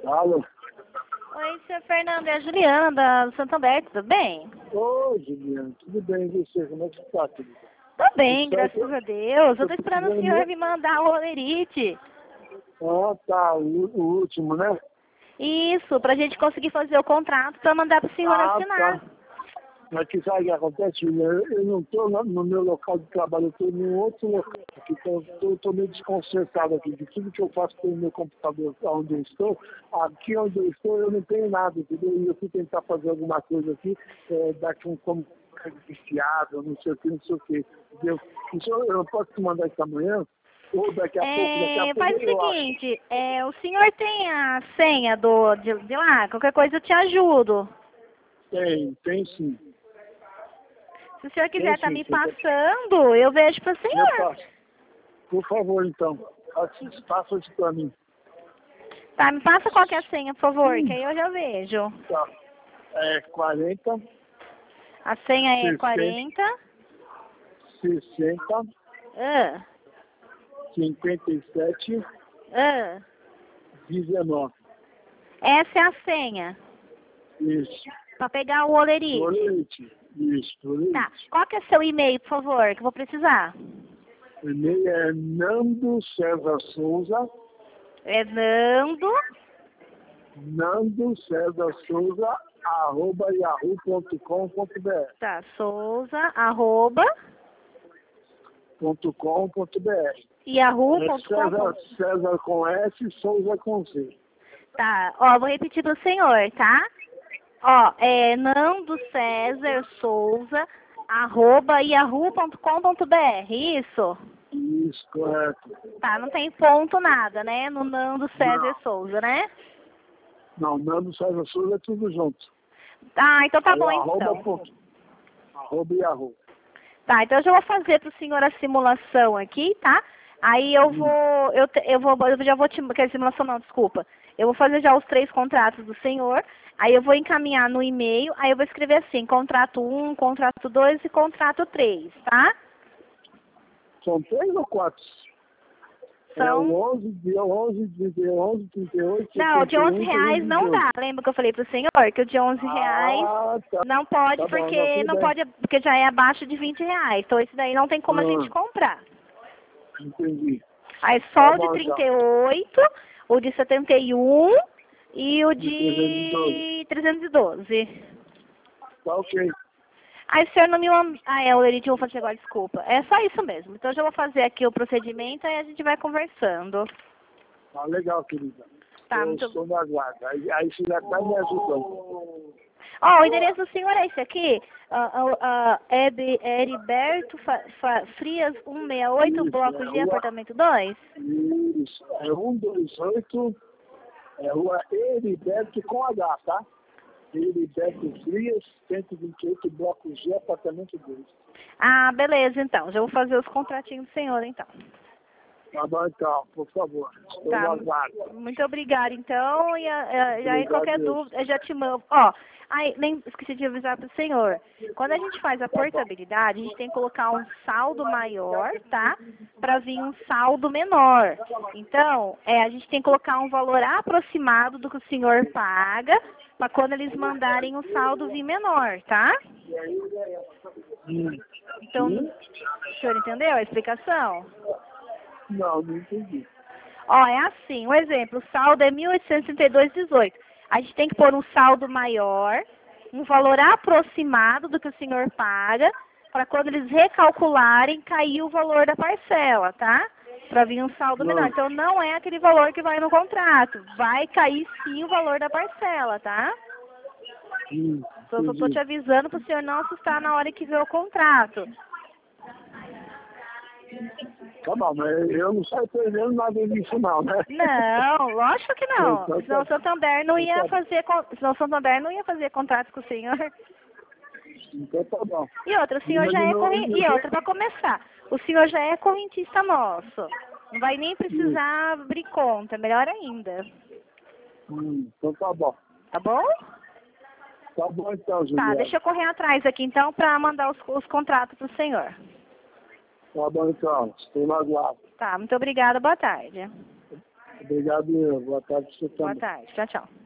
Alô? Oi, senhor Fernando, é a Juliana do Santander, tudo bem? Oi, Juliana, tudo bem? E você? Como é que está, querida? Tô bem, Tudo certo? graças a Deus. Eu tô esperando o precisando senhor muito. me mandar o olerite. Ah, tá, o último, né? Isso, pra gente conseguir fazer o contrato pra mandar pro senhor assinar. Tá. Mas que sabe o que acontece, Juliana? Eu não estou no meu local de trabalho, eu estou em outro local aqui, então eu estou meio desconcertado aqui. De tudo que eu faço pelo meu computador onde eu estou, aqui onde eu estou eu não tenho nada, entendeu? E eu fui tentar fazer alguma coisa aqui, daqui como viciado, não sei o que, não sei o que, entendeu? Então, eu posso te mandar isso amanhã? Ou daqui a pouco Faz o eu acho. seguinte, o senhor tem a senha de lá? Qualquer coisa eu te ajudo. Tem sim. Se o senhor quiser estar sim, me sim. passando, eu vejo pro Eu senhor. faço. Por favor, então, faça isso para mim. Tá, me passa qual que é a senha, por favor, que aí eu já vejo. Tá. 40, A senha é 60, 40. 60, Ah, 57, ah. 19. Essa é a senha. Isso. Pra pegar o olerite. Tolerante. Isso, tolerante. Tá. Qual que é seu e-mail, por favor, que eu vou precisar? O e-mail é Nando César Souza, É Nando César Souza, @yahoo.com.br. Tá, Souza, arroba, .com.br. yahoo.com. César com S, Souza com C. Tá, ó, vou repetir pro senhor, tá? Ó, é Nando César Souza, arroba, yahoo.com.br, isso? Isso, correto. Tá, não tem ponto nada, né? No Nando César Souza, né? Não, Nando César Souza é tudo junto. Ah, então tá Aí, bom, arroba, então. ponto. Arroba e arroba. Tá, então eu já vou fazer pro senhor a simulação aqui, tá? Aí eu vou, eu já vou te, que simulação não, desculpa. Eu vou fazer já os 3 contratos do senhor, aí eu vou encaminhar no e-mail, aí eu vou escrever assim, contrato 1, contrato 2 e contrato 3, tá? São 3 ou 4? É São, o 11, dia 11, dia 11, 38, não, de 11 71, reais não 312. dá. Lembra que eu falei pro senhor que o de 11 reais Tá. não pode, Tá bom, não, porque tudo não bem. pode, porque já é abaixo de 20 reais. Então esse daí não tem como a gente comprar. Entendi. Aí Tá só o de bom, então. 38, o de 71 e o De 312. de 312. Tá ok. Aí o senhor não me manda... Ah, o Lerite, eu vou fazer agora, desculpa. É só isso mesmo. Então eu já vou fazer aqui o procedimento e a gente vai conversando. Tá legal, querida. Tá, Eu muito... estou na guarda. Aí você já tá me ajudando. Ó, o endereço do senhor é esse aqui. Heriberto Frias 168, Isso, Bloco é G, rua. apartamento 2. Isso, é 128, é rua Heriberto com H, tá? Heriberto Frias, 128, bloco G, apartamento 2. Ah, beleza, então. Já vou fazer os contratinhos do senhor, então. Tá bom, então, por favor. Estou Tá, na guarda. muito obrigada, então. E aí, Obrigado, qualquer Deus. dúvida, eu já te mando. Ó, aí, nem esqueci de avisar pro senhor. Quando a gente faz a portabilidade, a gente tem que colocar um saldo maior, tá? Pra vir um saldo menor. Então, a gente tem que colocar um valor aproximado do que o senhor paga, pra quando eles mandarem o saldo vir menor, tá? Então, o senhor entendeu a explicação? Não entendi. Ó, é assim, um exemplo, o saldo é 1.862,18. A gente tem que pôr um saldo maior, um valor aproximado do que o senhor paga, para quando eles recalcularem, cair o valor da parcela, tá? Para vir um saldo menor. Então, não é aquele valor que vai no contrato. Vai cair sim o valor da parcela, tá? Então, eu só tô te avisando para o senhor não assustar na hora que vê o contrato. Tá bom, mas eu não saio perdendo nada disso não, né? Não, lógico que não. Então, Senão o Santander não ia fazer, senão o Santander não ia fazer contrato com o senhor. Então tá bom. E outra, o senhor já é e outra, para começar, o senhor já é correntista nosso. Não vai nem precisar abrir conta, melhor ainda. Então tá bom. Tá bom? Tá bom então, Juliana. Tá, deixa eu correr atrás aqui então para mandar os contratos pro senhor. Tá bom então, estou na guarda. Tá, muito obrigada, boa tarde. Obrigado, eu. Boa tarde para você Boa também. tarde. Tchau, tchau.